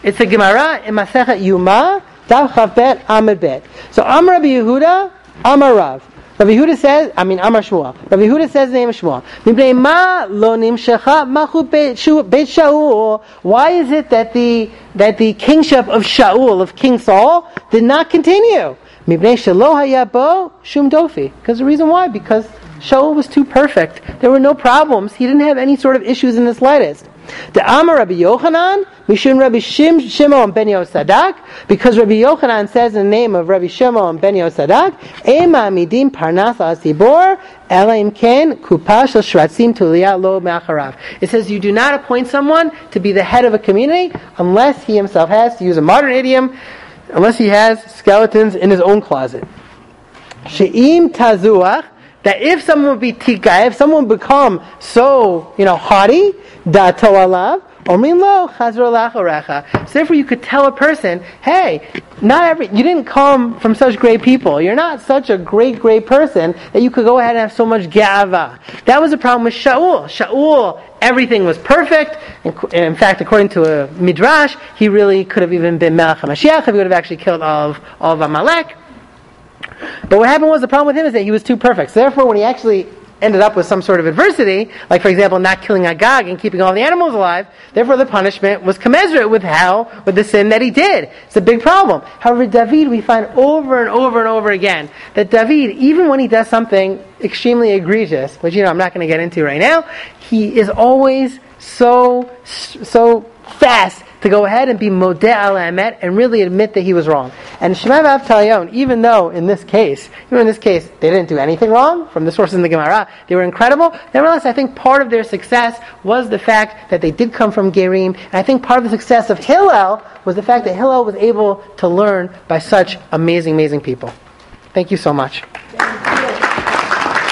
It's a Gemara in Masechet Yuma, Daf Chav Bet, Amud Bet. So Amar Rabbi Yehuda, Amar Rav. Rabbi Yehuda says, Amar Shmuel. Rabbi Yehuda says the name of Shmuel. Mipnei ma lo nimshecha machu beit Shaul. Why is it that the kingship of Shaul, of King Saul, did not continue? Mipnei shelo haya bo shum dofi. Because the reason why? Because Shaul was too perfect. There were no problems. He didn't have any sort of issues in the slightest. The Amar Rabbi Yochanan, Mishum Rabbi Shimon ben Yosadak, because Rabbi Yochanan says in the name of Rabbi Shimon ben Yosadak, Ema midim parnas asibor, elaim ken kupash shratzim tuliyah lo me'acharav. It says you do not appoint someone to be the head of a community unless he himself has, to use a modern idiom, unless he has skeletons in his own closet. She'im tazuach, that if someone would be tika, if someone would become so, haughty, dato alav, omin lo chazro lachorecha. So therefore you could tell a person, hey, you didn't come from such great people. You're not such a great person that you could go ahead and have so much ga'ava. That was the problem with Shaul. Shaul, everything was perfect. In fact, according to a midrash, he really could have even been Melech HaMashiach if he would have actually killed all of Amalek. But what happened was, the problem with him is that he was too perfect. So therefore, when he actually ended up with some sort of adversity, like for example, not killing Agag and keeping all the animals alive, therefore the punishment was commensurate with the sin that he did. It's a big problem. However, David, we find over and over and over again, that David, even when he does something extremely egregious, which I'm not going to get into right now, he is always so fast to go ahead and be modeh al emet and really admit that he was wrong. And Shemai v'Av Talion, even though in this case they didn't do anything wrong, from the sources in the Gemara, they were incredible, nevertheless I think part of their success was the fact that they did come from Gerim, and I think part of the success of Hillel was the fact that Hillel was able to learn by such amazing people. Thank you so much.